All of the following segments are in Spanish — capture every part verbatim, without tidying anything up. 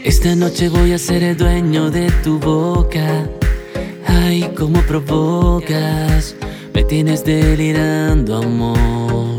Esta noche voy a ser el dueño de tu boca. Ay, cómo provocas, me tienes delirando, amor.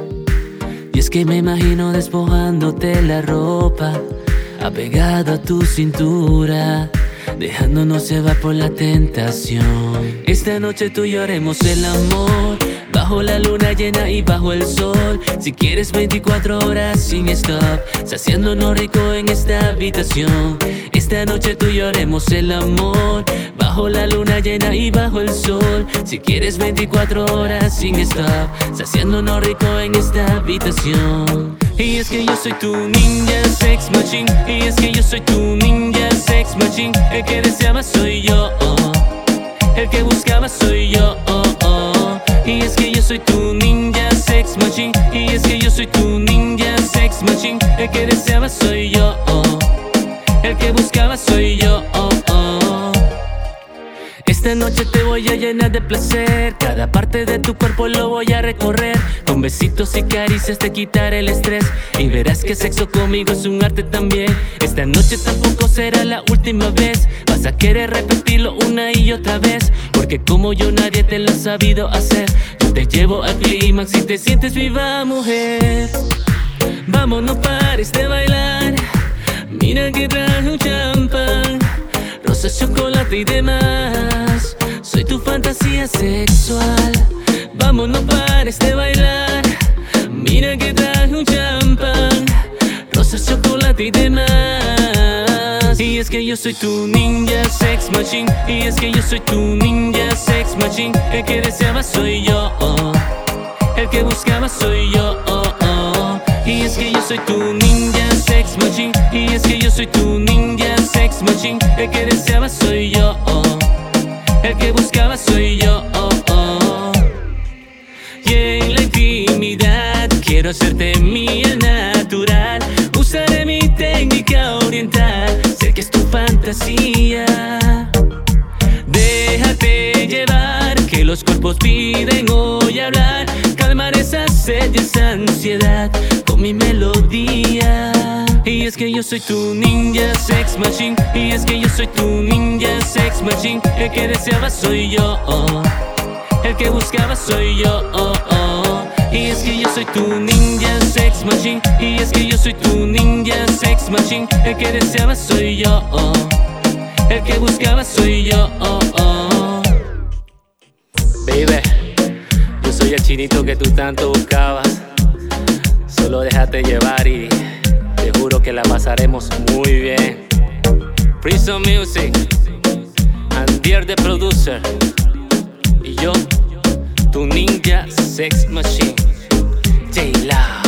Y es que me imagino despojándote la ropa, apegado a tu cintura, dejándonos llevar por la tentación. Esta noche tú y yo haremos el amor, bajo la luna llena y bajo el sol. Si quieres veinticuatro horas sin stop, saciándonos rico en esta habitación. Esta noche tú y yo haremos el amor, bajo la luna llena y bajo el sol. Si quieres veinticuatro horas sin stop, saciándonos rico en esta habitación. Y es que yo soy tu ninja sex machine, y es que yo soy tu ninja sex machine. El que deseaba soy yo, oh. El que buscaba soy yo, oh, oh. Y es que yo soy tu ninja sex machine, y es que yo soy tu ninja sex machine. El que deseaba soy yo, oh. El que buscaba soy yo, oh, oh. Esta noche te voy a llenar de placer, cada parte de tu cuerpo lo voy a recorrer. Con besitos y caricias te quitaré el estrés, y verás que sexo conmigo es un arte también. Esta noche tampoco será la última vez, vas a querer repetirlo una y otra vez, porque como yo nadie te lo ha sabido hacer. Yo te llevo al clímax y te sientes viva, mujer. Vamos, no pares de bailar, mira que traje un champán, rosas, chocolate y demás. Soy tu fantasía sexual. Vamos, no pares de bailar, mira que traje un champán, rosas, chocolate y demás. Y es que yo soy tu ninja sex machine, y es que yo soy tu ninja sex machine. El que deseaba soy yo, oh. El que buscaba soy yo, oh, oh. Y es que yo soy tu ninja sex machine, y es que yo soy tu ninja sex machine. El que deseaba soy yo, oh. El que buscaba soy yo, oh, oh. Y en la intimidad quiero hacerte mía natural, usaré mi técnica oriental, sé que es tu fantasía. Déjate llevar, que los cuerpos piden hoy hablar, calmar esa sed y esa ansiedad con mi melodía. Y es que yo soy tu ninja sex machine, y es que yo soy tu ninja sex machine. El que deseaba soy yo, oh. El que buscaba soy yo, oh, oh. Y es que yo soy tu ninja sex machine, y es que yo soy tu ninja sex machine. El que deseaba soy yo, oh. El que buscaba soy yo, oh, oh. Baby, yo soy el chinito que tú tanto buscabas. Solo déjate llevar y te juro que la pasaremos muy bien. Prison Music, Andier the producer, y yo, tu ninja sex machine, J-Love.